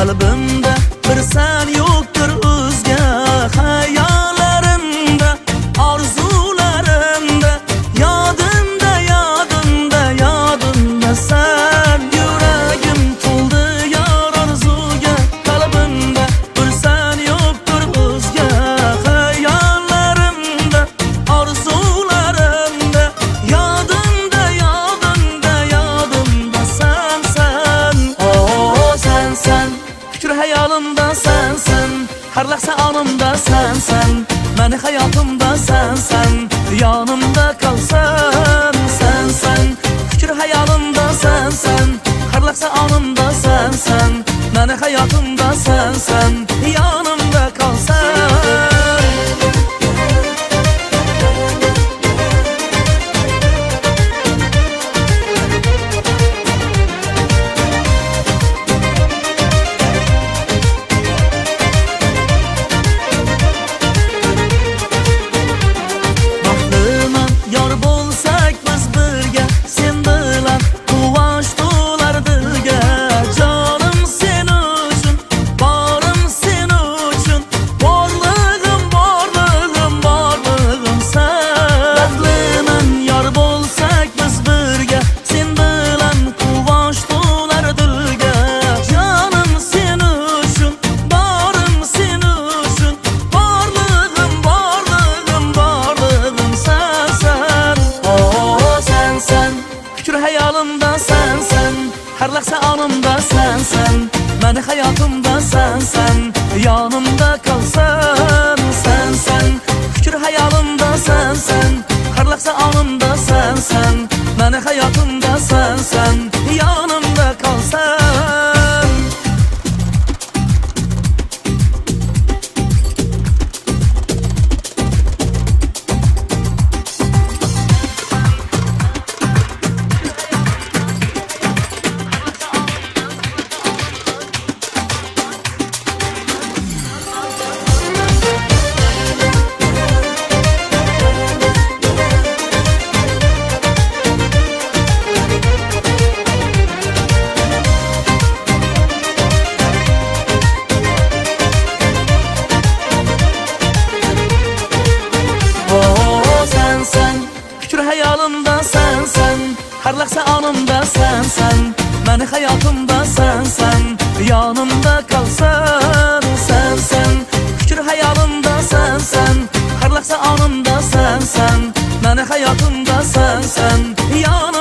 Kalbimde bir sen yoktur o'zga, hayollarimda, orzularımda, yodimda, yodimda, yodimda sen. Yuragim to'ldi yor orzuga, qalbimda bir sen yoktur o'zga, hayollarimda, orzularımda, yodimda, yodimda, yodimda sen, sen. Oh sen, sen, fikr hayolimda sensen, har lahza onimda sensen, meni hayotimda sensen, yonimda qolsan sensen. Fikr hayolimda sensen, har lahza onimda sensen, meni hayotimda sensen, yonimda qolsan. Hayolimda sensen, har lahza onimda sensen, meni hayotimda sensen, yonimda qolsan sensen. Fikr hayolimda sensen, har lahza onimda sensen, meni hayotimda sensen, yonimda qolsan. Hayolimda sensen, har lahza onimda sensen, meni hayotimda sensen, yonimda qolsan sensen. Fikr hayolimda sensen, har lahza onimda sensen, meni hayotimda sensen,